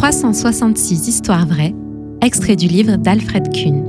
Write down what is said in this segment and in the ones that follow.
366 histoires vraies, extrait du livre d'Alfred Kuhn.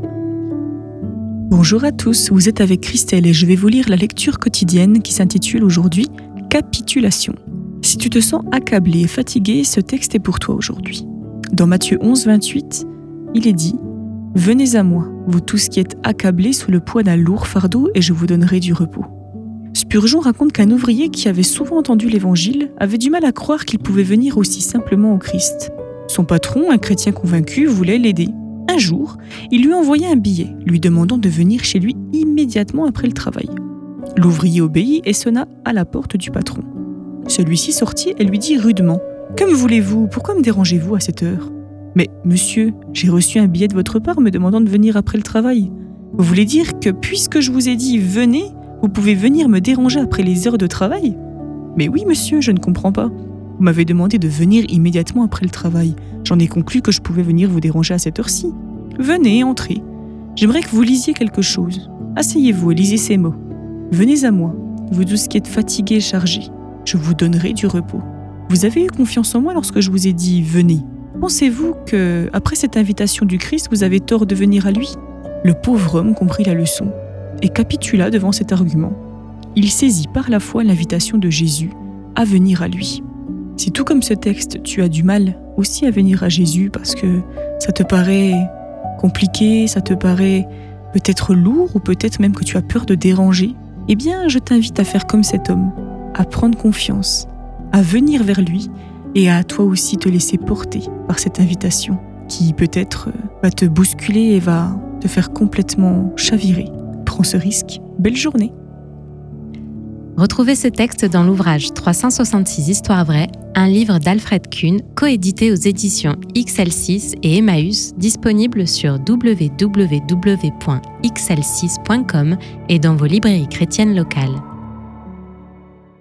Bonjour à tous, vous êtes avec Christelle et je vais vous lire la lecture quotidienne qui s'intitule aujourd'hui « Capitulation ». Si tu te sens accablé et fatigué, ce texte est pour toi aujourd'hui. Dans Matthieu 11, 28, il est dit « Venez à moi, vous tous qui êtes accablés sous le poids d'un lourd fardeau et je vous donnerai du repos ». Spurgeon raconte qu'un ouvrier qui avait souvent entendu l'évangile avait du mal à croire qu'il pouvait venir aussi simplement au Christ. Son patron, un chrétien convaincu, voulait l'aider. Un jour, il lui envoya un billet, lui demandant de venir chez lui immédiatement après le travail. L'ouvrier obéit et sonna à la porte du patron. Celui-ci sortit et lui dit rudement « Que me voulez-vous ? Pourquoi me dérangez-vous à cette heure ?»« Mais, monsieur, j'ai reçu un billet de votre part me demandant de venir après le travail. Vous voulez dire que puisque je vous ai dit « venez », vous pouvez venir me déranger après les heures de travail ? » ?»« Mais oui, monsieur, je ne comprends pas. Vous m'avez demandé de venir immédiatement après le travail. J'en ai conclu que je pouvais venir vous déranger à cette heure-ci. Venez, entrez. J'aimerais que vous lisiez quelque chose. Asseyez-vous et lisez ces mots. Venez à moi, vous tous qui êtes fatigués et chargés. Je vous donnerai du repos. Vous avez eu confiance en moi lorsque je vous ai dit « venez ». Pensez-vous que, après cette invitation du Christ, vous avez tort de venir à lui ? Le pauvre homme comprit la leçon et capitula devant cet argument. Il saisit par la foi l'invitation de Jésus à venir à lui. Si tout comme ce texte, tu as du mal aussi à venir à Jésus parce que ça te paraît compliqué, ça te paraît peut-être lourd ou peut-être même que tu as peur de déranger, eh bien, je t'invite à faire comme cet homme, à prendre confiance, à venir vers lui et à toi aussi te laisser porter par cette invitation qui peut-être va te bousculer et va te faire complètement chavirer. Prends ce risque. Belle journée. Retrouvez ce texte dans l'ouvrage 366 histoires vraies, un livre d'Alfred Kuhn, coédité aux éditions XL6 et Emmaüs, disponible sur www.xl6.com et dans vos librairies chrétiennes locales.